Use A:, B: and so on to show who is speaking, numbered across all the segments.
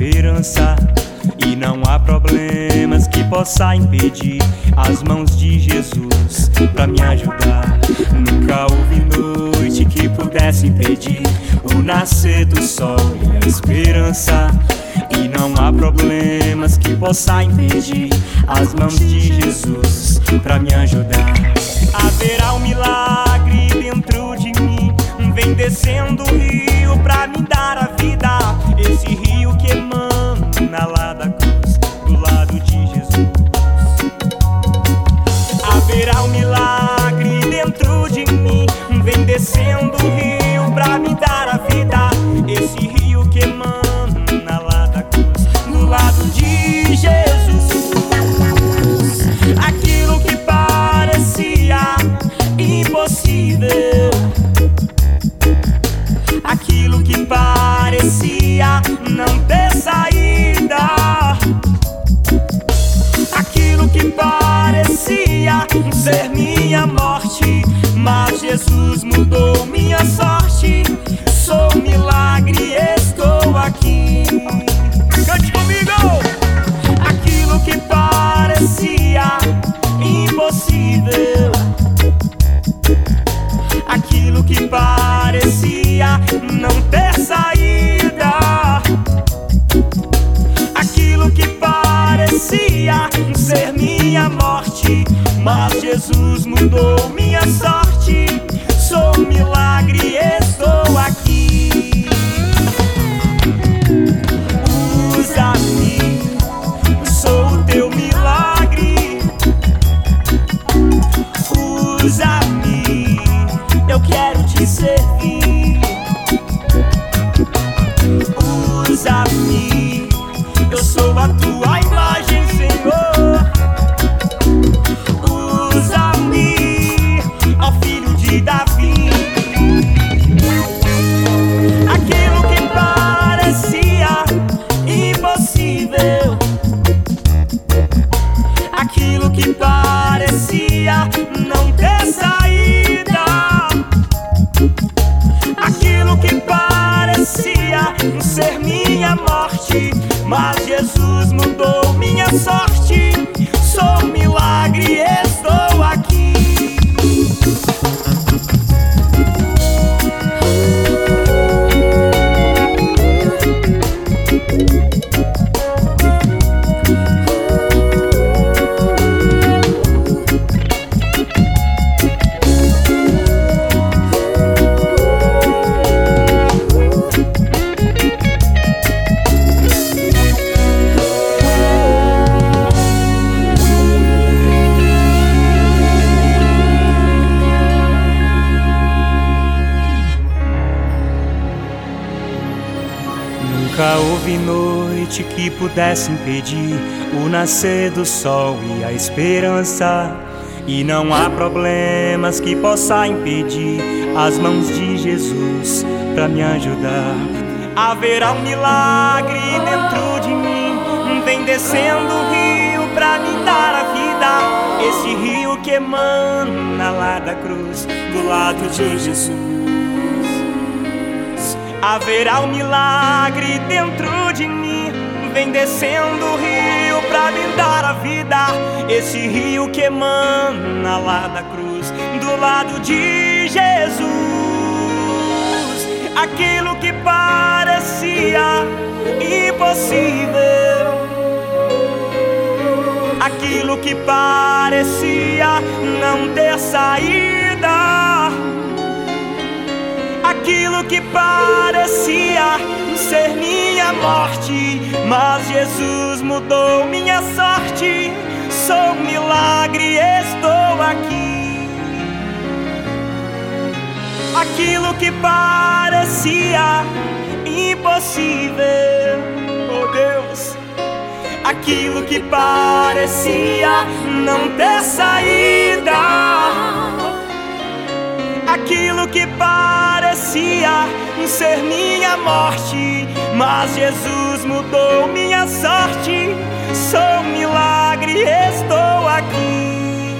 A: esperança, e não há problemas que possa impedir as mãos de Jesus pra me ajudar. Nunca houve noite que pudesse impedir o nascer do sol e a esperança, e não há problemas que possa impedir as mãos de Jesus pra me ajudar. Haverá um milagre dentro de mim, vem descendo o rio pra me dar a vida. Esse rio que emana lá da cruz, do lado de Jesus. Haverá um milagre dentro de mim, vem descendo o rio pra me dar a vida. Esse rio que emana lá da cruz, do lado de Jesus. Aquilo que parecia impossível, aquilo que parecia não ter saída, aquilo que parecia ser minha morte, mas Jesus mudou minha sorte. Sou um milagre, estou aqui. Cante comigo! Aquilo que parecia impossível, aquilo que parecia não ter saída, aquilo que parecia ser minha morte, mas Jesus mudou minha sorte. Sou um milagre, estou aqui. Usa-me, sou o teu milagre. Usa-me, eu quero te servir. Usa-me, eu sou a tua imagem, Senhor. Usa-me, ó filho de Davi. Aquilo que parecia impossível, aquilo que parecia não ter saída, aquilo que parecia ser minha morte, mas Jesus mudou minha sorte. Sou um milagre, estou aqui. Nunca houve noite que pudesse impedir o nascer do sol e a esperança, e não há problemas que possa impedir as mãos de Jesus pra me ajudar. Haverá um milagre dentro de mim, vem descendo o rio pra me dar a vida. Esse rio que emana lá da cruz, do lado de Jesus. Haverá um milagre dentro de mim, vem descendo o rio pra me dar a vida. Esse rio que emana lá da cruz, do lado de Jesus. Aquilo que parecia impossível, aquilo que parecia não ter saída, aquilo que parecia ser minha morte, mas Jesus mudou minha sorte. Sou um milagre, estou aqui. Aquilo que parecia impossível, oh Deus, aquilo que parecia não ter saída, aquilo que parecia ser minha morte, mas Jesus mudou minha sorte. Sou um milagre, estou aqui.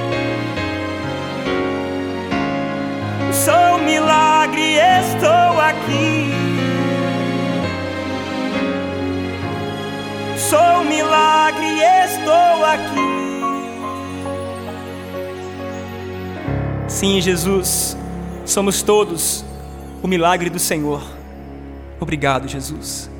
A: Sou um milagre, estou aqui. milagre, estou aqui. Sim, Jesus, somos todos o milagre do Senhor. Obrigado, Jesus.